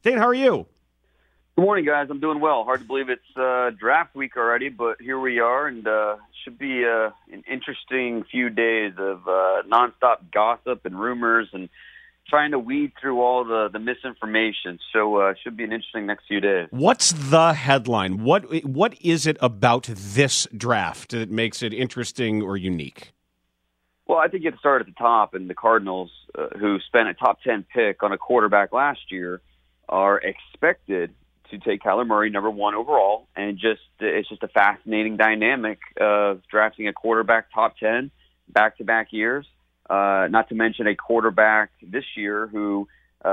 Dane, how are you? Good morning, guys. I'm doing well. Hard to believe it's draft week already, but here we are, and should be an interesting few days of nonstop gossip and rumors and trying to weed through all the misinformation. So should be an interesting next few days. What's the headline? What is it about this draft that makes it interesting or unique? Well, I think you have to start at the top, and the Cardinals, who spent a top 10 pick on a quarterback last year, are expected to take Kyler Murray number 1 overall, and it's just a fascinating dynamic of drafting a quarterback top 10 back-to-back years. Not to mention a quarterback this year who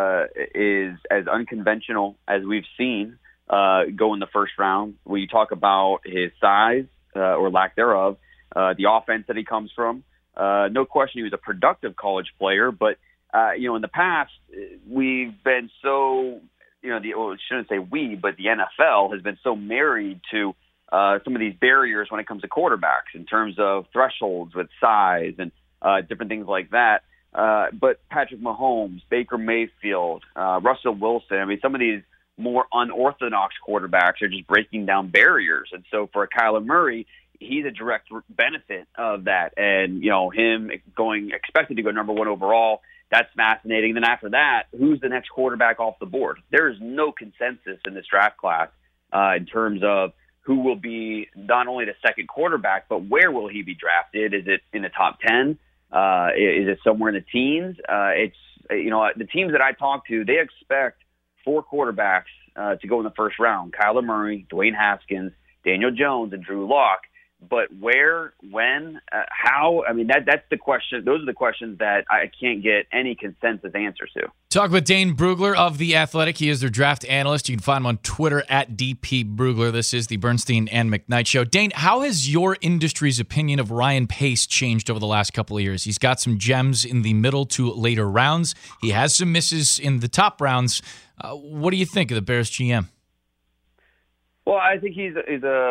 is as unconventional as we've seen go in the first round. When you talk about his size or lack thereof, the offense that he comes from, no question he was a productive college player, but in the past we've been so, I shouldn't say we, but the NFL has been so married to some of these barriers when it comes to quarterbacks in terms of thresholds with size and different things like that. But Patrick Mahomes, Baker Mayfield, Russell Wilson, I mean, some of these more unorthodox quarterbacks are just breaking down barriers. And so for Kyler Murray, he's a direct benefit of that. And, him expected to go number 1 overall, that's fascinating. Then after that, who's the next quarterback off the board? There is no consensus in this draft class in terms of who will be not only the second quarterback, but where will he be drafted? Is it in the top 10? Is it somewhere in the teens? The teams that I talk to, they expect 4 quarterbacks to go in the first round: Kyler Murray, Dwayne Haskins, Daniel Jones, and Drew Lock. But where, when, how? I mean, that's the question. Those are the questions that I can't get any consensus answers to. Talk with Dane Brugler of The Athletic. He is their draft analyst. You can find him on Twitter at DP Brugler. This is the Bernstein and McKnight Show. Dane, how has your industry's opinion of Ryan Pace changed over the last couple of years? He's got some gems in the middle to later rounds. He has some misses in the top rounds. What do you think of the Bears GM? Well, I think he's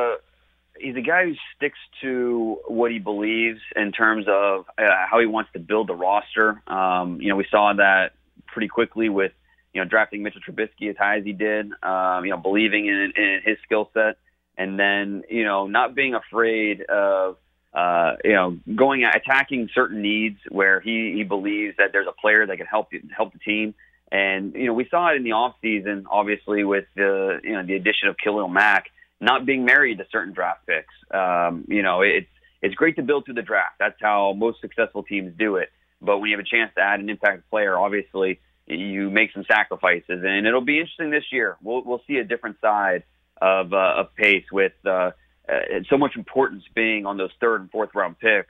a guy who sticks to what he believes in terms of how he wants to build the roster. We saw that pretty quickly with, drafting Mitchell Trubisky as high as he did, believing in his skill set, and then, not being afraid of, attacking certain needs where he believes that there's a player that can help the team. And, we saw it in the offseason, obviously, with the addition of Khalil Mack, not being married to certain draft picks. It's great to build through the draft. That's how most successful teams do it. But when you have a chance to add an impact player, obviously you make some sacrifices, and it'll be interesting this year. We'll see a different side of Pace with so much importance being on those 3rd and 4th round picks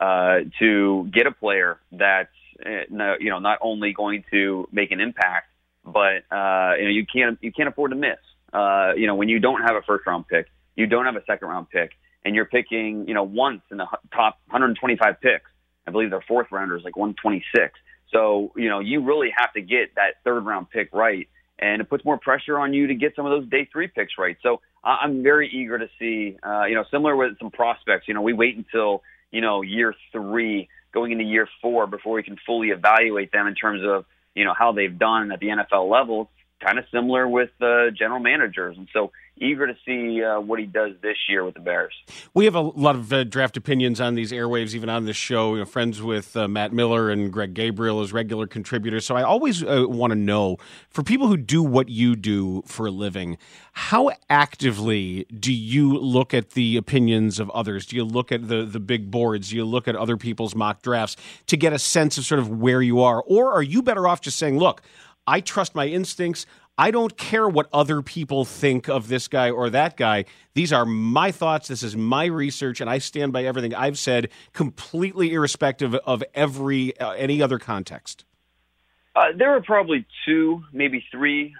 to get a player that's not only going to make an impact, but you can't afford to miss. When you don't have a 1st round pick, you don't have a 2nd round pick, and you're picking, once in the top 125 picks. I believe their 4th rounder is like 126. So, you really have to get that 3rd round pick right, and it puts more pressure on you to get some of those day 3 picks right. So I'm very eager to see, similar with some prospects, we wait until, year 3 going into year 4 before we can fully evaluate them in terms of, how they've done at the NFL level. Kind of similar with general managers. And so eager to see what he does this year with the Bears. We have a lot of draft opinions on these airwaves, even on this show. Friends with Matt Miller and Greg Gabriel as regular contributors. So I always want to know, for people who do what you do for a living, how actively do you look at the opinions of others? Do you look at the big boards? Do you look at other people's mock drafts to get a sense of sort of where you are? Or are you better off just saying, look, I trust my instincts. I don't care what other people think of this guy or that guy. These are my thoughts. This is my research, and I stand by everything I've said, completely irrespective of any other context. There are probably 2, maybe 3,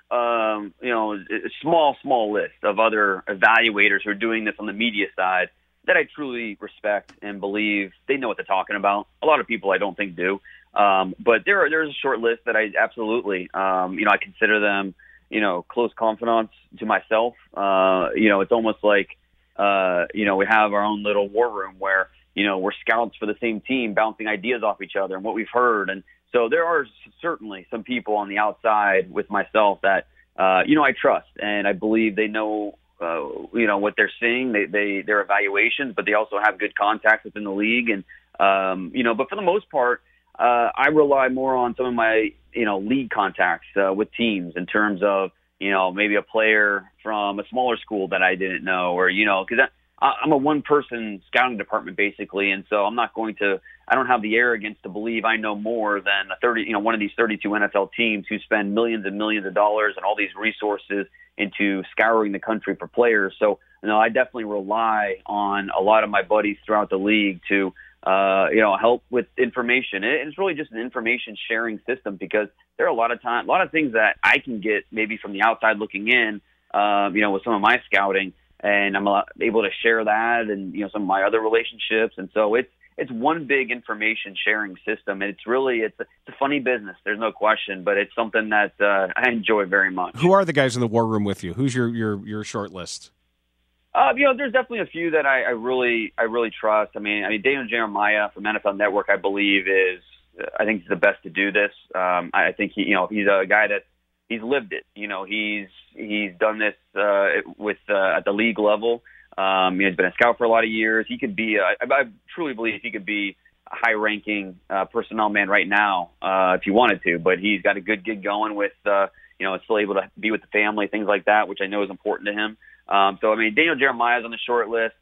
small list of other evaluators who are doing this on the media side that I truly respect and believe they know what they're talking about. A lot of people I don't think do. But there's a short list that I absolutely, I consider them, close confidants to myself. It's almost like, we have our own little war room where, we're scouts for the same team, bouncing ideas off each other and what we've heard. And so there are certainly some people on the outside with myself that, I trust and I believe they know, what they're seeing, their evaluations, but they also have good contacts within the league. And, but for the most part, I rely more on some of my, league contacts with teams in terms of, maybe a player from a smaller school that I didn't know, or, because I'm a one-person scouting department basically, and so I don't have the arrogance to believe I know more than one of these 32 NFL teams who spend millions and millions of dollars and all these resources into scouring the country for players. So, I definitely rely on a lot of my buddies throughout the league to, help with information. It's really just an information sharing system because there are a lot of things that I can get maybe from the outside looking in, with some of my scouting. And I'm able to share that and, some of my other relationships. And so it's one big information sharing system. And it's a funny business. There's no question, but it's something that I enjoy very much. Who are the guys in the war room with you? Who's your short list? There's definitely a few that I really trust. I mean, Daniel Jeremiah from NFL Network, I believe I think he's the best to do this. I think he's a guy that he's lived it. He's done this with at the league level. He's been a scout for a lot of years. He could be. I truly believe he could be a high-ranking personnel man right now if he wanted to. But he's got a good gig going with, still able to be with the family, things like that, which I know is important to him. Daniel Jeremiah's on the short list.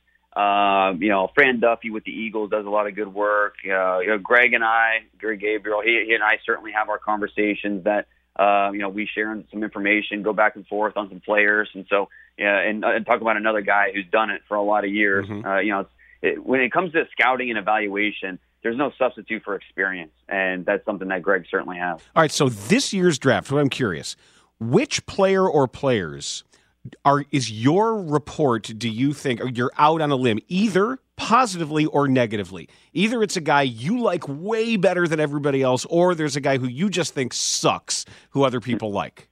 Fran Duffy with the Eagles does a lot of good work. Greg Gabriel, he and I certainly have our conversations that. We share some information, go back and forth on some players, and so and talk about another guy who's done it for a lot of years. Mm-hmm. When it comes to scouting and evaluation, there's no substitute for experience, and that's something that Greg certainly has. All right, so this year's draft, I'm curious, which player or players is your report, do you think, or you're out on a limb, either positively or negatively? Either it's a guy you like way better than everybody else, or there's a guy who you just think sucks, who other people like.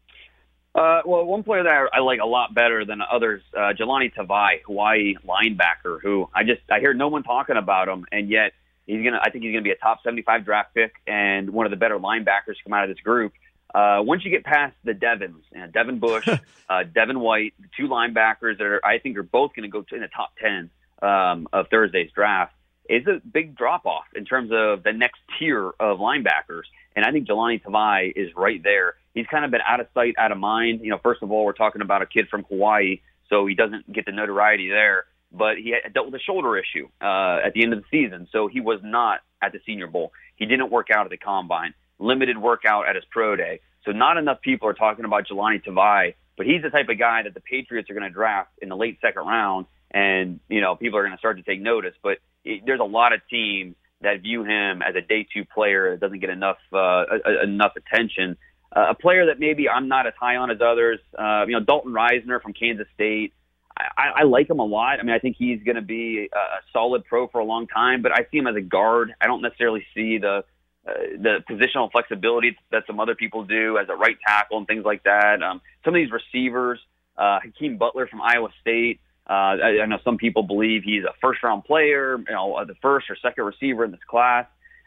One player that I like a lot better than others, Jelani Tavai, Hawaii linebacker, who I hear no one talking about him, and yet I think he's gonna be a top 75 draft pick and one of the better linebackers to come out of this group. Once you get past the Devons, Devin Bush, Devin White, the two linebackers that I think are both going to go in the top 10 of Thursday's draft, is a big drop-off in terms of the next tier of linebackers. And I think Jelani Tavai is right there. He's kind of been out of sight, out of mind. First of all, we're talking about a kid from Hawaii, so he doesn't get the notoriety there. But he had dealt with a shoulder issue at the end of the season, so he was not at the Senior Bowl. He didn't work out at the Combine. Limited workout at his pro day. So not enough people are talking about Jelani Tavai, but he's the type of guy that the Patriots are going to draft in the late second round, and, people are going to start to take notice. But there's a lot of teams that view him as a day two player that doesn't get enough attention. A player that maybe I'm not as high on as others, Dalton Reisner from Kansas State. I like him a lot. I think he's going to be a solid pro for a long time, but I see him as a guard. I don't necessarily see the positional flexibility that some other people do as a right tackle and things like that. Some of these receivers, Hakeem Butler from Iowa State, I know some people believe he's a first-round player, the first or second receiver in this class.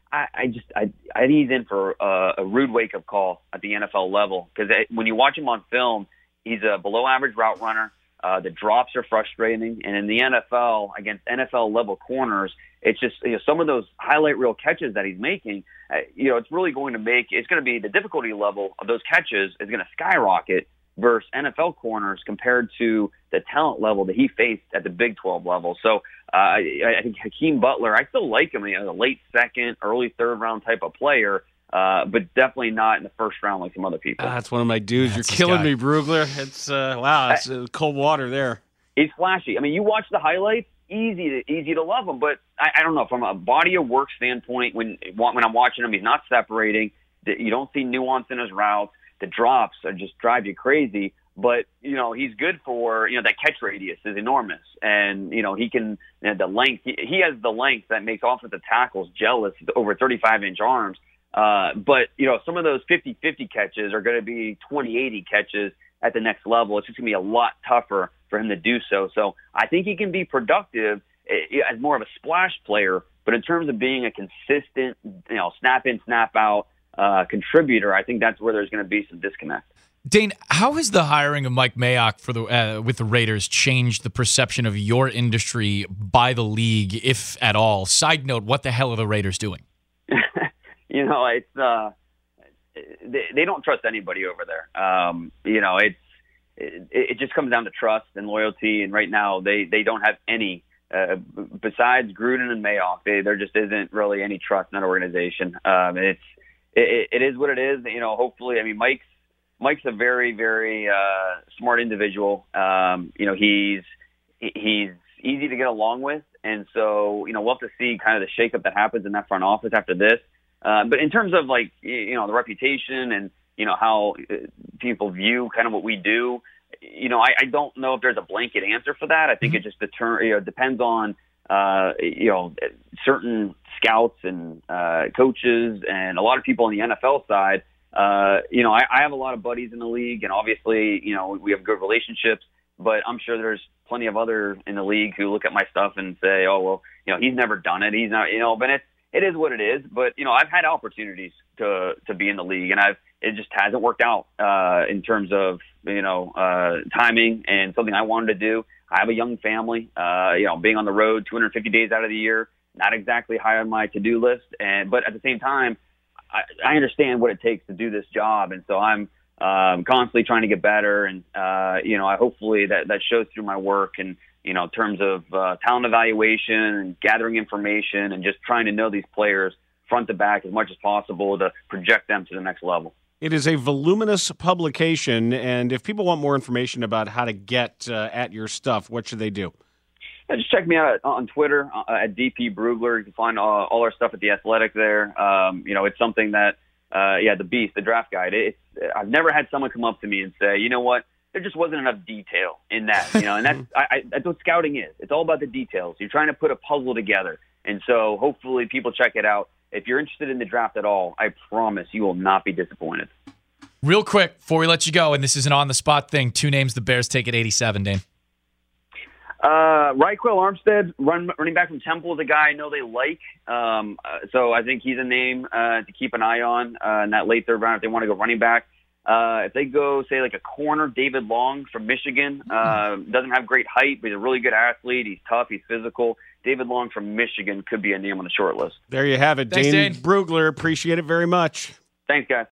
I think he's in for a rude wake-up call at the NFL level because when you watch him on film, he's a below-average route runner. The drops are frustrating, and in the NFL, against NFL-level corners, it's just some of those highlight reel catches that he's making. It's really going to be the difficulty level of those catches is going to skyrocket versus NFL corners compared to the talent level that he faced at the Big 12 level. So I think Hakeem Butler, I still like him, a late second, early third round type of player. But definitely not in the first round like some other people. That's one of my dudes. You're killing me, Brugler. It's wow, it's cold water there. He's flashy. You watch the highlights, easy to love him. But I don't know, from a body of work standpoint, when I'm watching him, he's not separating. You don't see nuance in his routes. The drops just drive you crazy. But he's good for that catch radius is enormous, and he can the length. He has the length that makes offensive tackles jealous. Over 35-inch arms. But some of those 50-50 catches are going to be 20-80 catches at the next level. It's just going to be a lot tougher for him to do so. So I think he can be productive as more of a splash player, but in terms of being a consistent, snap in, snap out contributor, I think that's where there's going to be some disconnect. Dane, how has the hiring of Mike Mayock for the with the Raiders changed the perception of your industry by the league, if at all? Side note, what the hell are the Raiders doing? It's they don't trust anybody over there. It just comes down to trust and loyalty, and right now they don't have any. Besides Gruden and Mayock, there just isn't really any trust in that organization. It is what it is. Hopefully, Mike's a very, very smart individual. He's easy to get along with, and so we'll have to see kind of the shakeup that happens in that front office after this. But in terms of the reputation and how people view kind of what we do. I don't know if there's a blanket answer for that. I think it just depends on, certain scouts and coaches and a lot of people on the NFL side. I have a lot of buddies in the league, and obviously, we have good relationships, but I'm sure there's plenty of others in the league who look at my stuff and say, oh, well, he's never done it. He's not, but it is what it is. But, I've had opportunities to be in the league, and it just hasn't worked out in terms of, timing and something I wanted to do. I have a young family, being on the road 250 days out of the year, not exactly high on my to-do list. But at the same time, I understand what it takes to do this job. And so I'm constantly trying to get better. And, I hopefully that shows through my work and, in terms of talent evaluation and gathering information and just trying to know these players front to back as much as possible to project them to the next level. It is a voluminous publication, and if people want more information about how to get at your stuff, what should they do? Yeah, just check me out on Twitter at DP Brugler. You can find all our stuff at The Athletic there. It's something that, the Beast, the draft guide. I've never had someone come up to me and say, you know what, there just wasn't enough detail in that. And that's what scouting is. It's all about the details. You're trying to put a puzzle together. And so hopefully people check it out. If you're interested in the draft at all, I promise you will not be disappointed. Real quick, before we let you go, and this is an on-the-spot thing, 2 names the Bears take at 87, Dane. Ryquell Armstead, running back from Temple, is a guy I know they like. So I think he's a name to keep an eye on in that late third round if they want to go running back. If they go, say, like a corner, David Long from Michigan, doesn't have great height, but he's a really good athlete. He's tough. He's physical. David Long from Michigan could be a name on the short list. There you have it. Thanks, Dane Dane Brugler. Appreciate it very much. Thanks, guys.